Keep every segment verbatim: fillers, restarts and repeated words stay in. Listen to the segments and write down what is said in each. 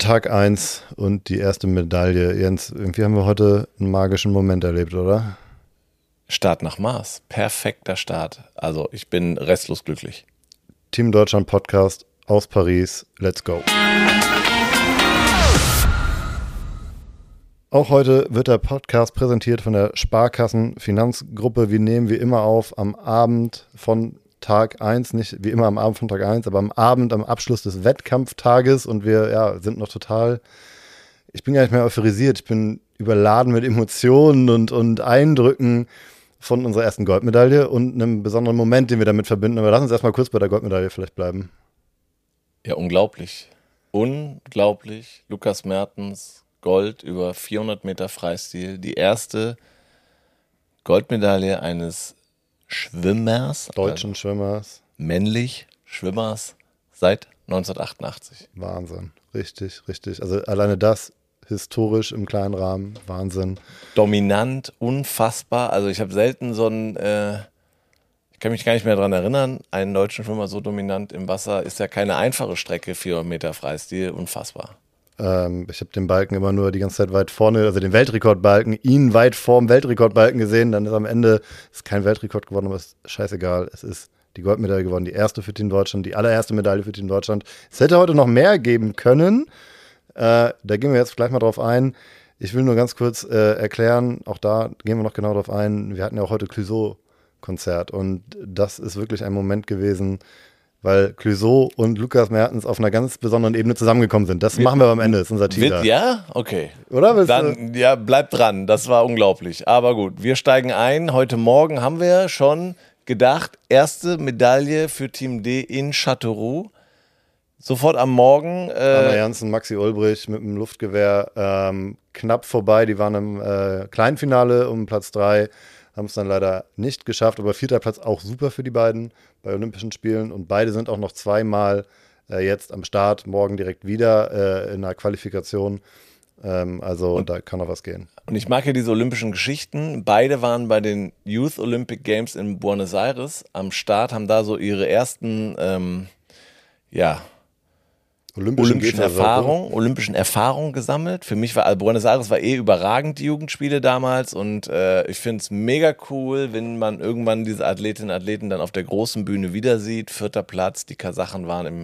Tag eins und die erste Medaille. Jens, irgendwie haben wir heute einen magischen Moment erlebt, oder? Start nach Mars. Perfekter Start. Also ich bin restlos glücklich. Team Deutschland Podcast aus Paris. Let's go. Auch heute wird der Podcast präsentiert von der Sparkassen Finanzgruppe. Wir nehmen wie immer auf am Abend von Tag eins, nicht wie immer am Abend von Tag eins, aber am Abend, am Abschluss des Wettkampftages und wir ja, sind noch total, ich bin gar nicht mehr euphorisiert, ich bin überladen mit Emotionen und, und Eindrücken von unserer ersten Goldmedaille und einem besonderen Moment, den wir damit verbinden. Aber lass uns erstmal kurz bei der Goldmedaille vielleicht bleiben. Ja, unglaublich. Unglaublich. Lukas Mertens, Gold über vierhundert Meter Freistil. Die erste Goldmedaille eines Schwimmers. Deutschen also Schwimmers. Männlich Schwimmers seit neunzehnhundertachtundachtzig. Wahnsinn. Richtig, richtig. Also alleine das historisch im kleinen Rahmen. Wahnsinn. Dominant, unfassbar. Also ich habe selten so einen, äh, ich kann mich gar nicht mehr daran erinnern, einen deutschen Schwimmer so dominant im Wasser. Ist ja keine einfache Strecke, vierhundert Meter Freistil. Unfassbar. Ähm, ich habe den Balken immer nur die ganze Zeit weit vorne, also den Weltrekordbalken, ihn weit vorm Weltrekordbalken gesehen. Dann ist am Ende ist kein Weltrekord geworden, aber ist scheißegal. Es ist die Goldmedaille geworden, die erste für Team Deutschland, die allererste Medaille für Team Deutschland. Es hätte heute noch mehr geben können. Äh, da gehen wir jetzt gleich mal drauf ein. Ich will nur ganz kurz äh, erklären, auch da gehen wir noch genau drauf ein. Wir hatten ja auch heute Clouseau-Konzert und das ist wirklich ein Moment gewesen, weil Clouseau und Lukas Mertens auf einer ganz besonderen Ebene zusammengekommen sind. Das wird, machen wir am Ende, das ist unser Teaser. Wird, ja? Okay. Oder? Willst Dann, ja, bleib dran, das war unglaublich. Aber gut, wir steigen ein. Heute Morgen haben wir schon gedacht, erste Medaille für Team D in Châteauroux. Sofort am Morgen. Äh, Anna Janssen, Maxi Ulbrich mit dem Luftgewehr ähm, knapp vorbei. Die waren im äh, Kleinfinale um Platz drei. Haben es dann leider nicht geschafft, aber vierter Platz auch super für die beiden bei Olympischen Spielen und beide sind auch noch zweimal äh, jetzt am Start, morgen direkt wieder äh, in der Qualifikation, ähm, also und, da kann noch was gehen. Und ich mag ja diese olympischen Geschichten, beide waren bei den Youth Olympic Games in Buenos Aires am Start, haben da so ihre ersten, ähm, ja, Olympischen, Olympischen Erfahrung, Olympischen Erfahrung gesammelt. Für mich war also Buenos Aires war eh überragend, die Jugendspiele damals. Und äh, ich finde es mega cool, wenn man irgendwann diese Athletinnen und Athleten dann auf der großen Bühne wieder sieht. Vierter Platz, die Kasachen waren im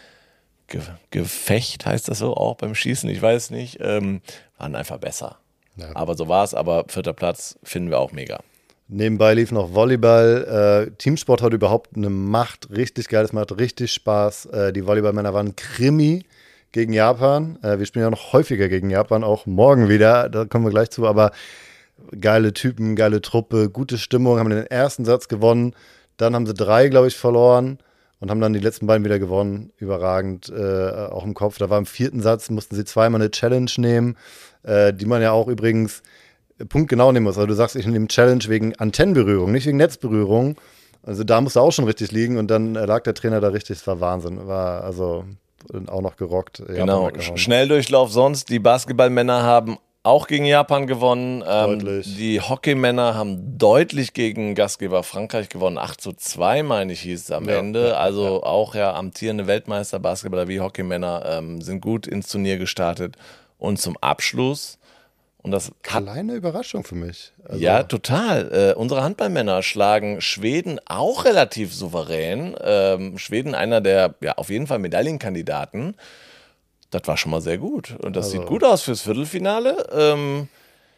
Ge- Gefecht, heißt das so auch beim Schießen, ich weiß nicht, ähm, waren einfach besser. Ja. Aber so war es, aber vierter Platz finden wir auch mega. Nebenbei lief noch Volleyball. Äh, Teamsport hat überhaupt eine Macht. Richtig geil, es macht richtig Spaß. Äh, die Volleyballmänner waren Krimi gegen Japan. Äh, wir spielen ja noch häufiger gegen Japan, auch morgen wieder. Da kommen wir gleich zu. Aber geile Typen, geile Truppe, gute Stimmung. Haben den ersten Satz gewonnen. Dann haben sie drei, glaube ich, verloren. Und haben dann die letzten beiden wieder gewonnen. Überragend, äh, auch im Kopf. Da war im vierten Satz, mussten sie zweimal eine Challenge nehmen, äh, die man ja auch übrigens punktgenau nehmen muss. Also du sagst, ich nehme Challenge wegen Antennenberührung, nicht wegen Netzberührung. Also da musst du auch schon richtig liegen und dann lag der Trainer da richtig, es war Wahnsinn. War also auch noch gerockt. Genau, Schnelldurchlauf sonst. Die Basketballmänner haben auch gegen Japan gewonnen. Ähm, deutlich. Die Hockeymänner haben deutlich gegen Gastgeber Frankreich gewonnen. acht zu zwei, meine ich, hieß es am ja, Ende. Ja, also ja. auch ja amtierende Weltmeister, Basketballer wie Hockeymänner ähm, sind gut ins Turnier gestartet. Und zum Abschluss Und das Kleine Überraschung für mich. Also ja, total. Äh, unsere Handballmänner schlagen Schweden auch relativ souverän. Ähm, Schweden einer der, ja, auf jeden Fall Medaillenkandidaten. Das war schon mal sehr gut. Und das also. sieht gut aus fürs Viertelfinale. Ähm,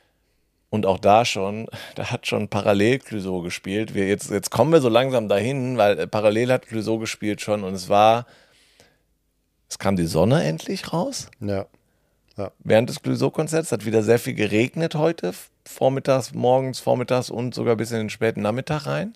und auch da schon, da hat schon parallel Clouseau gespielt. Wir jetzt, jetzt kommen wir so langsam dahin, weil äh, parallel hat Clouseau gespielt schon. Und es war, es kam die Sonne endlich raus. Ja. Ja. Während des Clouseau-Konzerts hat wieder sehr viel geregnet heute, vormittags, morgens, vormittags und sogar bis in den späten Nachmittag rein.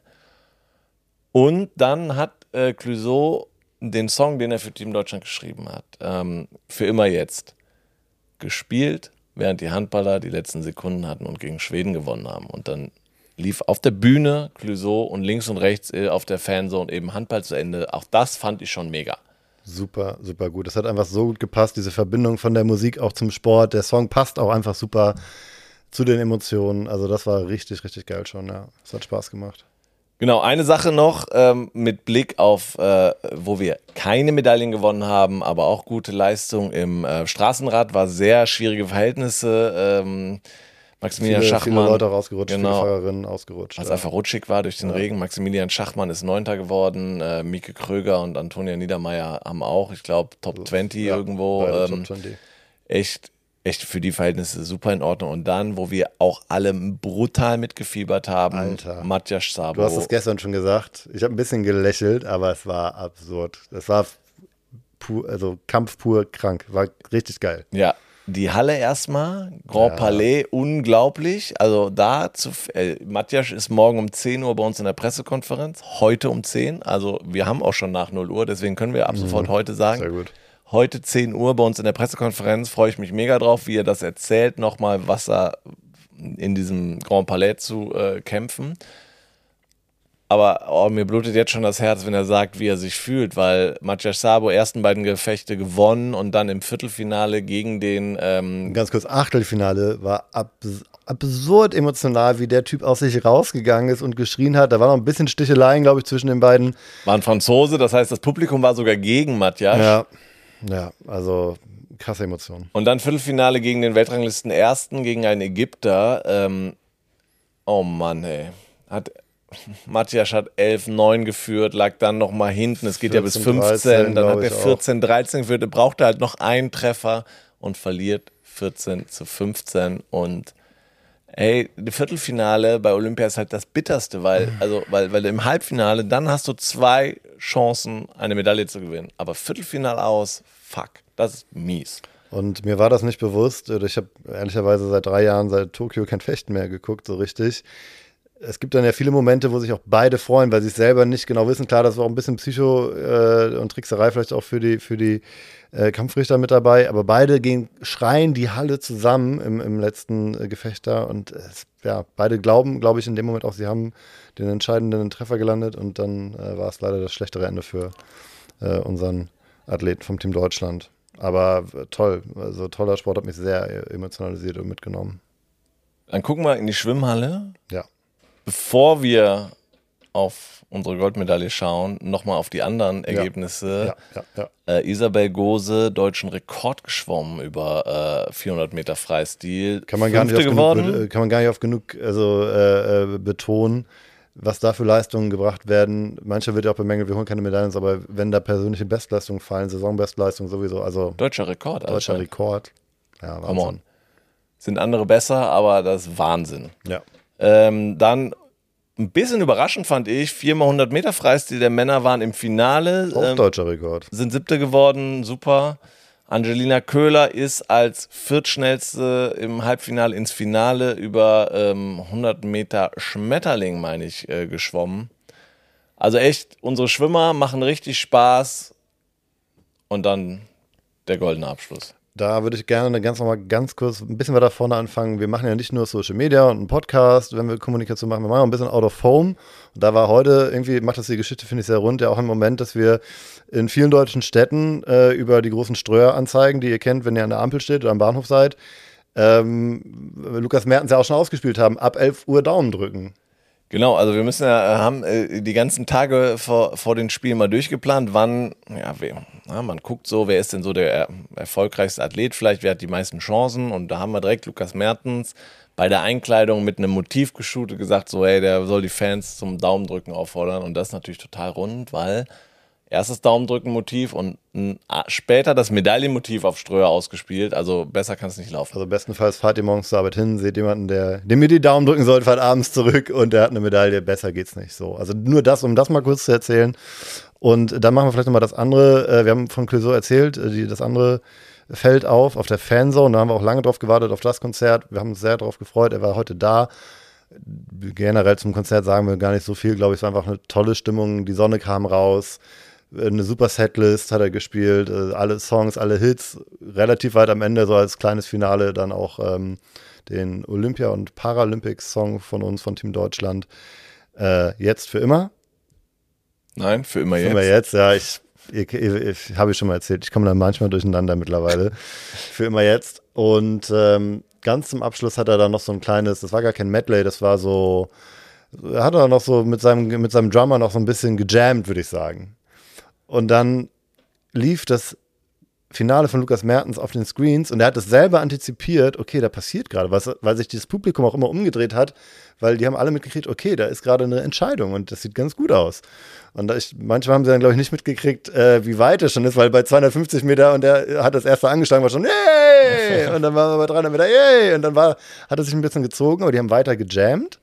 Und dann hat äh, Clouseau den Song, den er für Team Deutschland geschrieben hat, ähm, für immer jetzt, gespielt, während die Handballer die letzten Sekunden hatten und gegen Schweden gewonnen haben. Und dann lief auf der Bühne Clouseau und links und rechts äh, auf der Fanzone eben Handball zu Ende. Auch das fand ich schon mega. Super, super gut. Das hat einfach so gut gepasst, diese Verbindung von der Musik auch zum Sport. Der Song passt auch einfach super zu den Emotionen. Also das war richtig, richtig geil schon, ja. Es hat Spaß gemacht. Genau, eine Sache noch ähm, mit Blick auf, äh, wo wir keine Medaillen gewonnen haben, aber auch gute Leistung im äh, Straßenrad, war sehr schwierige Verhältnisse. Ähm, Maximilian Viele, Schachmann. viele Leute rausgerutscht, genau, viele Fahrerinnen ausgerutscht. was ja. einfach rutschig war durch den Ja. Regen. Maximilian Schachmann ist Neunter geworden, äh, Mieke Kröger und Antonia Niedermeyer haben auch, ich glaube, Top zwanzig Ja, irgendwo. beide Ähm, Top zwanzig. echt, echt für die Verhältnisse super in Ordnung. Und dann, wo wir auch alle brutal mitgefiebert haben, Alter. Matjaž Sabo. Du hast es gestern schon gesagt. Ich habe ein bisschen gelächelt, aber es war absurd. Es war pur, also Kampf pur krank. War richtig geil. Ja, die Halle erstmal, Grand Ja. Palais, unglaublich. Also da zu, äh, Matjaž ist morgen um zehn Uhr bei uns in der Pressekonferenz, heute um zehn. Also wir haben auch schon nach null Uhr, deswegen können wir ab sofort heute sagen. Sehr gut. Heute zehn Uhr bei uns in der Pressekonferenz, freue ich mich mega drauf, wie er das erzählt, nochmal, was er in diesem Grand Palais zu äh, kämpfen. Aber oh, mir blutet jetzt schon das Herz, wenn er sagt, wie er sich fühlt, weil Matjaž Sabo ersten beiden Gefechte gewonnen und dann im Viertelfinale gegen den ähm, Ganz kurz, Achtelfinale war abs absurd emotional, wie der Typ aus sich rausgegangen ist und geschrien hat. Da war noch ein bisschen Sticheleien, glaube ich, zwischen den beiden. war ein Franzose, das heißt, das Publikum war sogar gegen Matjaž. Ja, ja, also krasse Emotionen. Und dann Viertelfinale gegen den Weltranglisten Ersten, gegen einen Ägypter. Ähm, oh Mann, ey. Hat, Matjaž hat elf neun geführt, lag dann noch mal hinten. Es geht ja bis vierzehn, fünfzehn. dreizehn, Dann hat glaub er ich auch. vierzehn dreizehn geführt. Er brauchte halt noch einen Treffer und verliert vierzehn zu fünfzehn. Und ey, das Viertelfinale bei Olympia ist halt das Bitterste, weil, also, weil, weil im Halbfinale, dann hast du zwei Chancen, eine Medaille zu gewinnen. Aber Viertelfinale aus, fuck, das ist mies. Und mir war das nicht bewusst. Ich habe ehrlicherweise seit drei Jahren, seit Tokio, kein Fechten mehr geguckt, so richtig. Es gibt dann ja viele Momente, wo sich auch beide freuen, weil sie es selber nicht genau wissen. Klar, das war auch ein bisschen Psycho äh, und Trickserei vielleicht auch für die, für die äh, Kampfrichter mit dabei. Aber beide gehen, schreien die Halle zusammen im, im letzten äh, Gefecht da. Und es, ja, beide glauben, glaube ich, in dem Moment auch, sie haben den entscheidenden Treffer gelandet. Und dann äh, war es leider das schlechtere Ende für äh, unseren Athleten vom Team Deutschland. Aber äh, toll, also toller Sport, hat mich sehr emotionalisiert und mitgenommen. Dann gucken wir in die Schwimmhalle. Ja. Bevor wir auf unsere Goldmedaille schauen, nochmal auf die anderen Ergebnisse. Ja, ja, ja. Äh, Isabel Gose, deutschen Rekord geschwommen über äh, vierhundert Meter Freistil. Kann man, gar nicht Fünfte oft geworden. genug, kann man gar nicht oft genug also, äh, äh, betonen, was da für Leistungen gebracht werden. Mancher wird ja auch bemängelt, wir holen keine Medaillen, aber wenn da persönliche Bestleistungen fallen, Saisonbestleistungen sowieso, also Deutscher Rekord. deutscher also. Rekord. Ja, Come on. Wahnsinn. Sind andere besser, aber das ist Wahnsinn. Ja. Ähm, dann ein bisschen überraschend fand ich, viermal hundert Meter Freistil der Männer waren im Finale. Auch ähm, deutscher Rekord. sind Siebte geworden, super. Angelina Köhler ist als Viertschnellste im Halbfinale ins Finale über ähm, hundert Meter Schmetterling, meine ich, äh, geschwommen. Also echt, unsere Schwimmer machen richtig Spaß. Und dann der goldene Abschluss. Da würde ich gerne ganz nochmal ganz kurz ein bisschen weiter vorne anfangen. Wir machen ja nicht nur Social Media und einen Podcast, wenn wir Kommunikation machen, wir machen auch ein bisschen out of home. Und da war heute, irgendwie macht das die Geschichte, finde ich, sehr rund, ja auch im Moment, dass wir in vielen deutschen Städten äh, über die großen Streueranzeigen, die ihr kennt, wenn ihr an der Ampel steht oder am Bahnhof seid, ähm, Lukas Mertens ja auch schon ausgespielt haben, ab elf Uhr Daumen drücken. Genau, also wir müssen ja, haben äh, die ganzen Tage vor, vor den Spielen mal durchgeplant, wann, ja, wer, na, man guckt so, wer ist denn so der er, erfolgreichste Athlet vielleicht, wer hat die meisten Chancen, und da haben wir direkt Lukas Mertens bei der Einkleidung mit einem Motiv geshootet, gesagt so, hey, der soll die Fans zum Daumendrücken auffordern, und das ist natürlich total rund, weil erstes Daumendrücken-Motiv und n, später das Medaillenmotiv auf Ströer ausgespielt, also besser kann es nicht laufen. Also bestenfalls fahrt ihr morgens zur Arbeit hin, seht jemanden, der, dem ihr die Daumen drücken sollt, fahrt abends zurück und der hat eine Medaille, besser geht's nicht so. Also nur das, um das mal kurz zu erzählen. Und dann machen wir vielleicht nochmal das andere, wir haben von Clouseau erzählt, die, das andere Feld auf, auf der Fanzone, da haben wir auch lange drauf gewartet, auf das Konzert, wir haben uns sehr drauf gefreut, er war heute da. Generell zum Konzert sagen wir gar nicht so viel, glaube ich, es war einfach eine tolle Stimmung, die Sonne kam raus, eine super Setlist hat er gespielt, alle Songs, alle Hits, relativ weit am Ende, so als kleines Finale dann auch ähm, den Olympia- und Paralympics-Song von uns, von Team Deutschland, äh, jetzt für immer. Nein, für immer Für jetzt. immer jetzt, ja, ich, ich, ich, ich habe ich schon mal erzählt, ich komme da manchmal durcheinander mittlerweile. Für immer jetzt. Und ähm, ganz zum Abschluss hat er dann noch so ein kleines, das war gar kein Medley, das war so Er hat auch noch so mit seinem, mit seinem Drummer noch so ein bisschen gejammt, würde ich sagen. Und dann lief das Finale von Lukas Mertens auf den Screens und er hat es selber antizipiert, okay, da passiert gerade was, weil sich das Publikum auch immer umgedreht hat, weil die haben alle mitgekriegt, okay, da ist gerade eine Entscheidung und das sieht ganz gut aus. Und da ich, manchmal haben sie dann, glaube ich, nicht mitgekriegt, äh, wie weit es schon ist, weil bei zweihundertfünfzig Meter und er hat das erste angeschlagen, war schon, yay! Und dann war er bei dreihundert Meter, yay! Und dann war, hat er sich ein bisschen gezogen, aber die haben weiter gejammt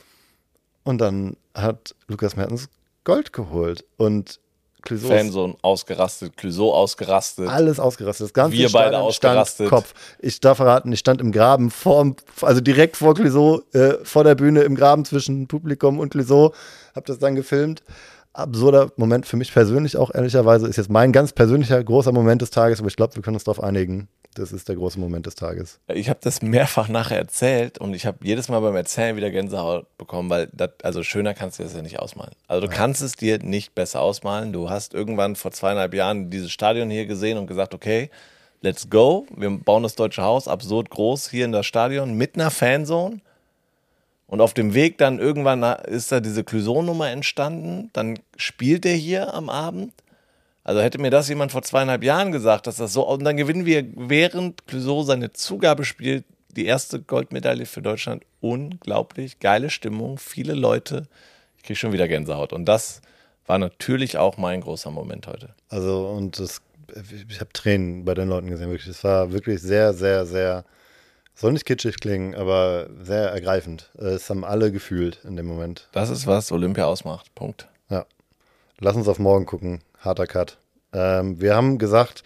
und dann hat Lukas Mertens Gold geholt und Clouseau Fanzone ausgerastet, Clouseau ausgerastet. Alles ausgerastet. Das ganze Wir beide Stadion ausgerastet. stand Kopf. Ich darf verraten, ich stand im Graben, vor, also direkt vor Clouseau, äh, vor der Bühne, im Graben zwischen Publikum und Clouseau. Hab das dann gefilmt. Absurder Moment für mich persönlich auch, ehrlicherweise. Ist jetzt mein ganz persönlicher großer Moment des Tages, aber ich glaube, wir können uns darauf einigen. Das ist der große Moment des Tages. Ich habe das mehrfach nachher erzählt und ich habe jedes Mal beim Erzählen wieder Gänsehaut bekommen, weil das, also schöner kannst du das ja nicht ausmalen. Also du kannst es dir nicht besser ausmalen. Du hast irgendwann vor zweieinhalb Jahren dieses Stadion hier gesehen und gesagt, okay, let's go. Wir bauen das Deutsche Haus absurd groß hier in das Stadion mit einer Fanzone. Und auf dem Weg dann irgendwann ist da diese Clouseau-Nummer entstanden. Dann spielt er hier am Abend. Also hätte mir das jemand vor zweieinhalb Jahren gesagt, dass das so, und dann gewinnen wir, während Clouseau seine Zugabe spielt, die erste Goldmedaille für Deutschland. Unglaublich, geile Stimmung, viele Leute. Ich kriege schon wieder Gänsehaut. Und das war natürlich auch mein großer Moment heute. Also, und das, ich habe Tränen bei den Leuten gesehen, wirklich. Es war wirklich sehr, sehr, sehr, soll nicht kitschig klingen, aber sehr ergreifend. Es haben alle gefühlt in dem Moment. Das ist, was Olympia ausmacht. Punkt. Ja. Lass uns auf morgen gucken. Harter Cut. Ähm, wir haben gesagt,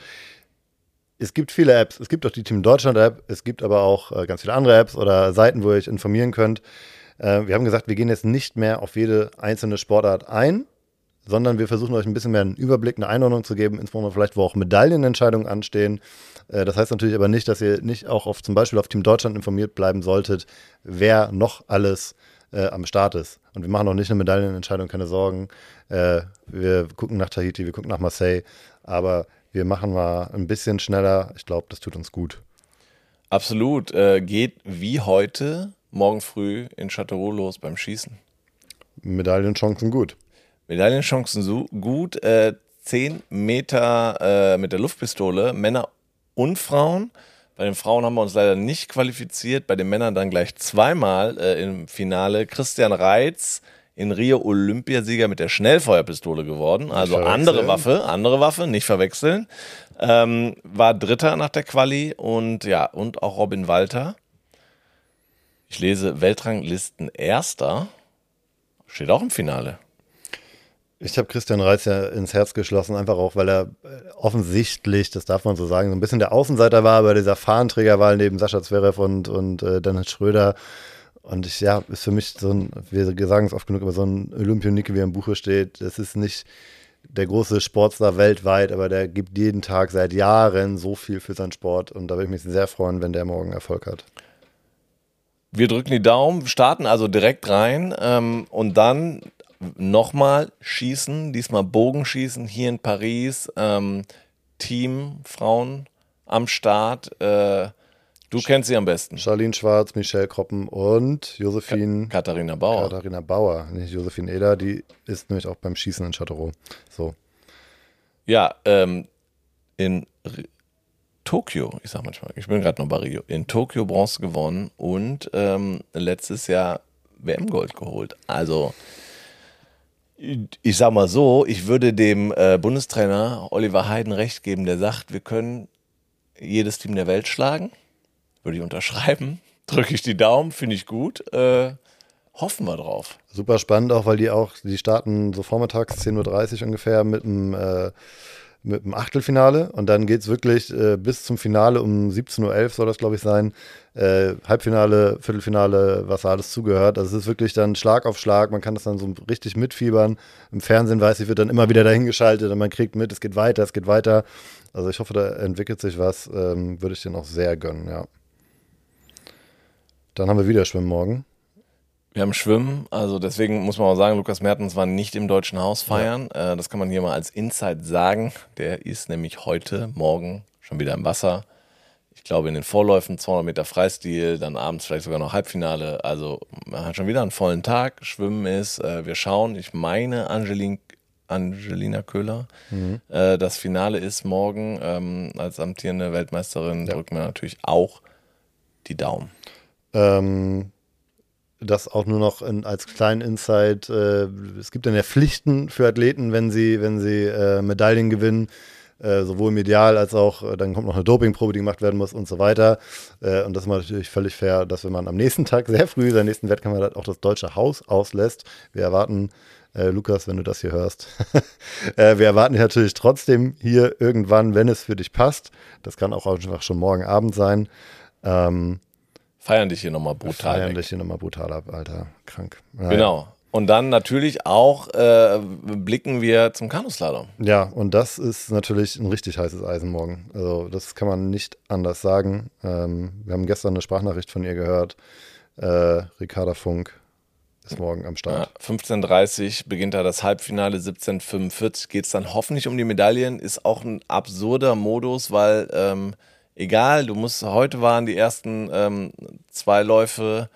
es gibt viele Apps. Es gibt auch die Team Deutschland App. Es gibt aber auch äh, ganz viele andere Apps oder Seiten, wo ihr euch informieren könnt. Äh, wir haben gesagt, wir gehen jetzt nicht mehr auf jede einzelne Sportart ein, sondern wir versuchen euch ein bisschen mehr einen Überblick, eine Einordnung zu geben, insbesondere vielleicht, wo auch Medaillenentscheidungen anstehen. Äh, das heißt natürlich aber nicht, dass ihr nicht auch auf, zum Beispiel auf Team Deutschland informiert bleiben solltet, wer noch alles äh, am Start ist. Und wir machen auch nicht eine Medaillenentscheidung, keine Sorgen. Äh, wir gucken nach Tahiti, wir gucken nach Marseille, aber wir machen mal ein bisschen schneller. Ich glaube, das tut uns gut. Absolut. Äh, geht wie heute morgen früh in Châteauroux los beim Schießen. Medaillenchancen gut. Medaillenchancen so gut. Äh, zehn Meter äh, mit der Luftpistole, Männer und Frauen. Bei den Frauen haben wir uns leider nicht qualifiziert, bei den Männern dann gleich zweimal äh, im Finale. Christian Reitz, in Rio Olympiasieger mit der Schnellfeuerpistole geworden. Also andere Waffe, andere Waffe, nicht verwechseln. Ähm, war Dritter nach der Quali und ja, und auch Robin Walter. Ich lese Weltranglisten Erster. Steht auch im Finale. Ich habe Christian Reitz ja ins Herz geschlossen, einfach auch, weil er offensichtlich, das darf man so sagen, so ein bisschen der Außenseiter war bei dieser Fahnenträgerwahl neben Sascha Zverev und, und äh, Dennis Schröder. Und ich, ja, ist für mich so ein, wir sagen es oft genug, aber so ein Olympionike, wie er im Buche steht, das ist nicht der große Sportstar weltweit, aber der gibt jeden Tag seit Jahren so viel für seinen Sport und da würde ich mich sehr freuen, wenn der morgen Erfolg hat. Wir drücken die Daumen, starten also direkt rein ähm, und dann nochmal schießen, diesmal Bogenschießen hier in Paris, ähm, Team, Frauen am Start, äh, du kennst sie am besten. Charlene Schwarz, Michelle Kroppen und Josephine Ka- Katharina Bauer. Katharina Bauer, nicht Josephine Eder, die ist nämlich auch beim Schießen in Châteauroux. So. Ja, ähm, in R- Tokio, ich sag manchmal, ich bin gerade noch bei Rio, in Tokio Bronze gewonnen und ähm, letztes Jahr W M-Gold geholt. Also ich sag mal so, ich würde dem äh, Bundestrainer Oliver Heiden recht geben, der sagt, wir können jedes Team der Welt schlagen. Würde ich unterschreiben. Drücke ich die Daumen, finde ich gut. Äh, hoffen wir drauf. Super spannend auch, weil die auch, die starten so vormittags zehn Uhr dreißig ungefähr mit dem, äh, mit dem Achtelfinale und dann geht es wirklich äh, bis zum Finale um siebzehn Uhr elf soll das, glaube ich, sein. Äh, Halbfinale, Viertelfinale, was da alles zugehört. Also es ist wirklich dann Schlag auf Schlag, man kann das dann so richtig mitfiebern. Im Fernsehen, weiß ich, wird dann immer wieder dahingeschaltet und man kriegt mit, es geht weiter, es geht weiter. Also ich hoffe, da entwickelt sich was, ähm, würde ich dir noch sehr gönnen, ja. Dann haben wir wieder Schwimmen morgen. Wir haben Schwimmen, also deswegen muss man auch sagen, Lukas Mertens war nicht im Deutschen Haus feiern. Ja. Äh, das kann man hier mal als Insight sagen. Der ist nämlich heute, morgen schon wieder im Wasser. Ich glaube in den Vorläufen zweihundert Meter Freistil, dann abends vielleicht sogar noch Halbfinale. Also man hat schon wieder einen vollen Tag. Schwimmen ist, äh, wir schauen, ich meine Angelin, Angelina Köhler. Mhm. Äh, das Finale ist morgen. Ähm, als amtierende Weltmeisterin ja. drücken wir natürlich auch die Daumen. Ähm, das auch nur noch in, als kleinen Insight. Äh, es gibt dann ja Pflichten für Athleten, wenn sie, wenn sie äh, Medaillen gewinnen. Äh, sowohl medial als auch, äh, dann kommt noch eine Dopingprobe, die gemacht werden muss und so weiter. Äh, und das ist natürlich völlig fair, dass wenn man am nächsten Tag sehr früh, seinen nächsten Wettkampf hat, auch das Deutsche Haus auslässt. Wir erwarten, äh, Lukas, wenn du das hier hörst, äh, wir erwarten dich natürlich trotzdem hier irgendwann, wenn es für dich passt. Das kann auch einfach schon morgen Abend sein. Ähm, feiern dich hier nochmal brutal. Feiern weg. dich hier nochmal brutal ab, Alter. Krank. Naja. Genau. Und dann natürlich auch äh, blicken wir zum Kanuslalom. Ja, und das ist natürlich ein richtig heißes Eisen morgen. Also das kann man nicht anders sagen. Ähm, wir haben gestern eine Sprachnachricht von ihr gehört. Äh, Ricarda Funk ist morgen am Start. Ja, fünfzehn Uhr dreißig beginnt da das Halbfinale, siebzehn Uhr fünfundvierzig geht es dann hoffentlich um die Medaillen. Ist auch ein absurder Modus, weil ähm, egal, du musst, heute waren die ersten ähm, zwei Läufe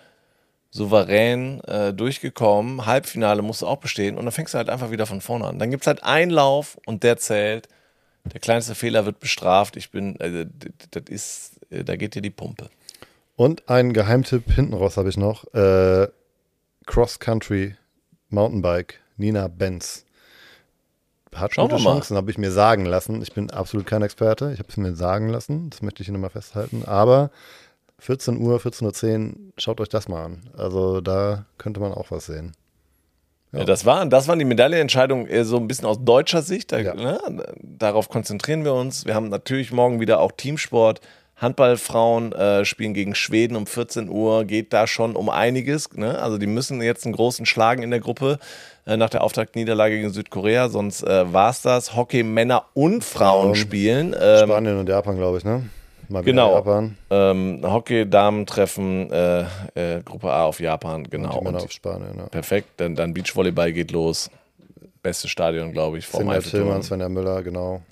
souverän äh, durchgekommen. Halbfinale musst du auch bestehen und dann fängst du halt einfach wieder von vorne an. Dann gibt es halt einen Lauf und der zählt. Der kleinste Fehler wird bestraft. Ich bin, äh, das ist, äh, da geht dir die Pumpe. Und ein Geheimtipp hinten raus habe ich noch. Äh, Cross-Country Mountainbike, Nina Benz. Hat Schauen gute wir mal. Chancen, habe ich mir sagen lassen. Ich bin absolut kein Experte. Ich habe es mir sagen lassen. Das möchte ich hier nochmal festhalten. Aber vierzehn Uhr, vierzehn Uhr zehn, schaut euch das mal an. Also da könnte man auch was sehen. Ja, ja das, waren, das waren die Medaillenentscheidungen so ein bisschen aus deutscher Sicht. Da, ja. ne, darauf konzentrieren wir uns. Wir haben natürlich morgen wieder auch Teamsport. Handballfrauen äh, spielen gegen Schweden um vierzehn Uhr. Geht da schon um einiges. Ne? Also die müssen jetzt einen großen schlagen in der Gruppe äh, nach der Auftaktniederlage gegen Südkorea. Sonst äh, war es das. Hockey Männer und Frauen um, spielen. Ähm, Spanien und Japan, glaube ich, ne? Mal genau. Japan. Ähm, Hockey-Damen-Treffen, äh, äh, Gruppe A auf Japan, genau. Und die Männer auf Spanien, ja. Perfekt, dann, dann Beachvolleyball geht los. Bestes Stadion, glaube ich, vom Eiffelturm. Tillmann, Svenja Müller, genau.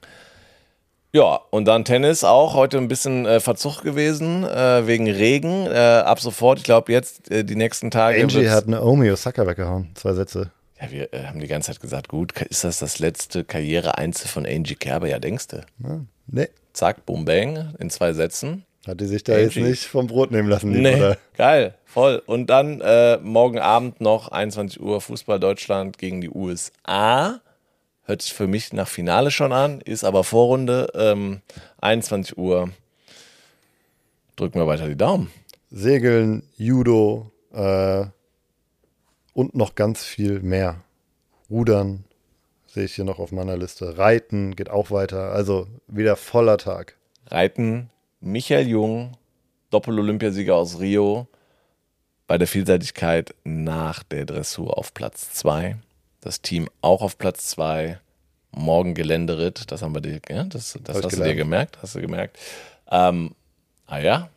Ja, und dann Tennis auch, heute ein bisschen äh, Verzug gewesen, äh, wegen Regen. Äh, ab sofort, ich glaube jetzt, äh, die nächsten Tage. Angie hat Naomi Osaka weggehauen, zwei Sätze. Ja, wir äh, haben die ganze Zeit gesagt, gut, ist das das letzte Karriere-Einzel von Angie Kerber? Ja, denkst du? Ja, nee. Zack, boom, bang, in zwei Sätzen. Hat die sich da Angie. jetzt nicht vom Brot nehmen lassen, nee, oder? Geil, voll. Und dann äh, morgen Abend noch einundzwanzig Uhr Fußball Deutschland gegen die U S A. Hört sich für mich nach Finale schon an, ist aber Vorrunde. Ähm, einundzwanzig Uhr. Drücken wir weiter die Daumen. Segeln, Judo äh, und noch ganz viel mehr. Rudern sehe ich hier noch auf meiner Liste. Reiten geht auch weiter. Also wieder voller Tag. Reiten, Michael Jung, Doppel-Olympiasieger aus Rio, bei der Vielseitigkeit nach der Dressur auf Platz zwei. Das Team auch auf Platz zwei. Morgen Geländeritt, das haben wir dir, ja, das, das hast du dir gemerkt, hast du gemerkt. Ähm, ah ja,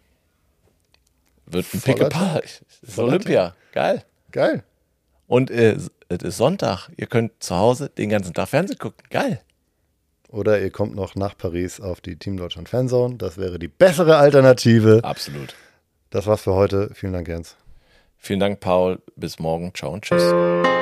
wird ein Pickepall. Ist Olympia, geil. Geil. Und äh, es ist Sonntag, ihr könnt zu Hause den ganzen Tag Fernsehen gucken, geil. Oder ihr kommt noch nach Paris auf die Team Deutschland Fanzone, das wäre die bessere Alternative. Absolut. Das war's für heute, vielen Dank Jens. Vielen Dank Paul, bis morgen, ciao und tschüss.